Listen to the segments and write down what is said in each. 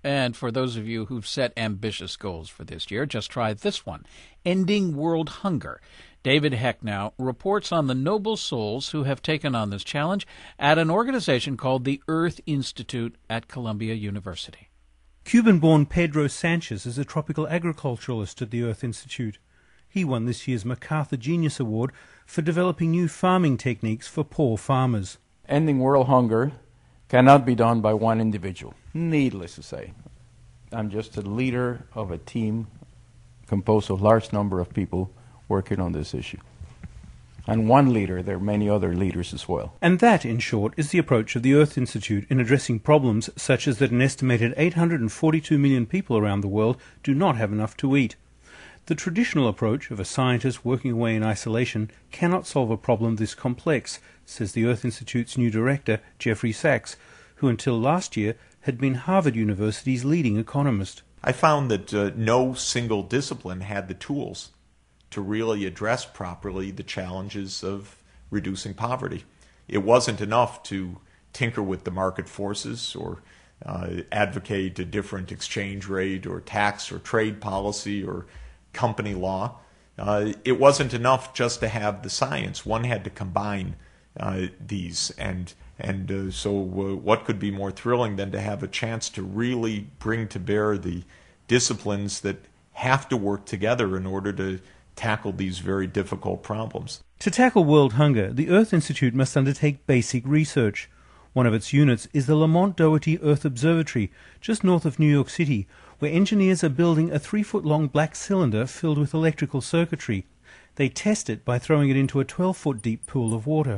And for those of you who've set ambitious goals for this year, just try this one, Ending World Hunger. David Hecht now reports on the noble souls who have taken on this challenge at an organization called the Earth Institute at Columbia University. Cuban-born Pedro Sanchez is a tropical agriculturalist at the Earth Institute. He won this year's MacArthur Genius Award for developing new farming techniques for poor farmers. Ending world hunger cannot be done by one individual, needless to say. I'm just a leader of a team composed of a large number of people working on this issue. And one leader, there are many other leaders as well. And that, in short, is the approach of the Earth Institute in addressing problems such as that an estimated 842 million people around the world do not have enough to eat. The traditional approach of a scientist working away in isolation cannot solve a problem this complex, says the Earth Institute's new director, Jeffrey Sachs, who until last year had been Harvard University's leading economist. I found that no single discipline had the tools to really address properly the challenges of reducing poverty. It wasn't enough to tinker with the market forces or advocate a different exchange rate or tax or trade policy or company law. It wasn't enough just to have the science. One had to combine these. So what could be more thrilling than to have a chance to really bring to bear the disciplines that have to work together in order to tackle these very difficult problems. To tackle world hunger, the Earth Institute must undertake basic research. One of its units is the Lamont Doherty Earth Observatory, just north of New York City, where engineers are building a 3-foot-long black cylinder filled with electrical circuitry. They test it by throwing it into a 12-foot-deep pool of water.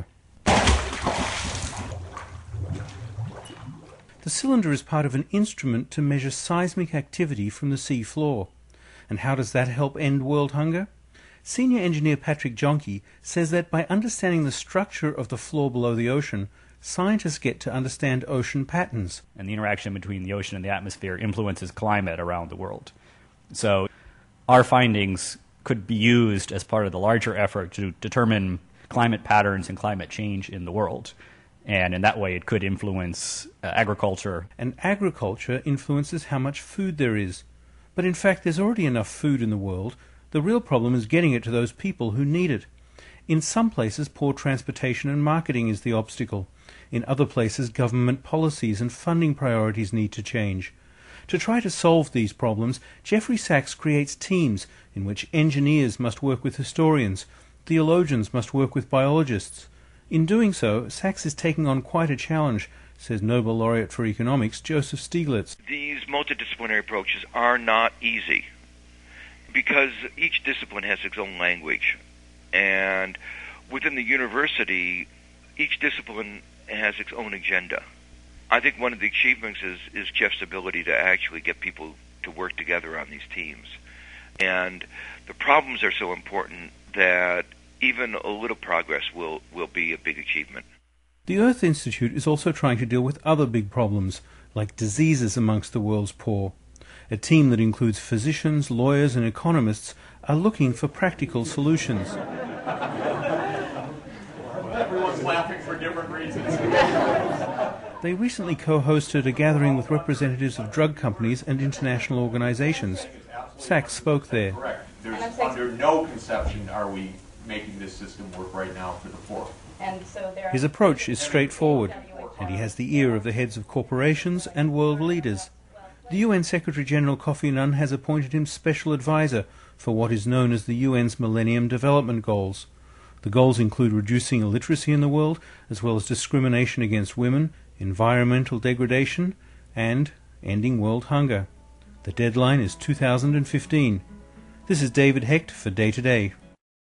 The cylinder is part of an instrument to measure seismic activity from the sea floor. And how does that help end world hunger? Senior engineer Patrick Jonke says that by understanding the structure of the floor below the ocean, scientists get to understand ocean patterns. And the interaction between the ocean and the atmosphere influences climate around the world. So our findings could be used as part of the larger effort to determine climate patterns and climate change in the world. And in that way, it could influence agriculture. And agriculture influences how much food there is. But in fact, there's already enough food in the world. The real problem is getting it to those people who need it. In some places, poor transportation and marketing is the obstacle. In other places, government policies and funding priorities need to change. To try to solve these problems, Jeffrey Sachs creates teams in which engineers must work with historians, theologians must work with biologists. In doing so, Sachs is taking on quite a challenge, says Nobel laureate for economics Joseph Stiglitz. These multidisciplinary approaches are not easy because each discipline has its own language. And within the university, each discipline has its own agenda. I think one of the achievements is Jeff's ability to actually get people to work together on these teams. And the problems are so important that even a little progress will be a big achievement. The Earth Institute is also trying to deal with other big problems, like diseases amongst the world's poor. A team that includes physicians, lawyers, and economists are looking for practical solutions. Everyone's laughing for different reasons. They recently co-hosted a gathering with representatives of drug companies and international organizations. Sachs spoke there. Correct. There's under no conception are we making this system work right now for the poor. His approach is straightforward, and he has the ear of the heads of corporations and world leaders. The UN Secretary-General Kofi Annan has appointed him special advisor for what is known as the UN's Millennium Development Goals. The goals include reducing illiteracy in the world, as well as discrimination against women, environmental degradation, and ending world hunger. The deadline is 2015. This is David Hecht for Day to Day.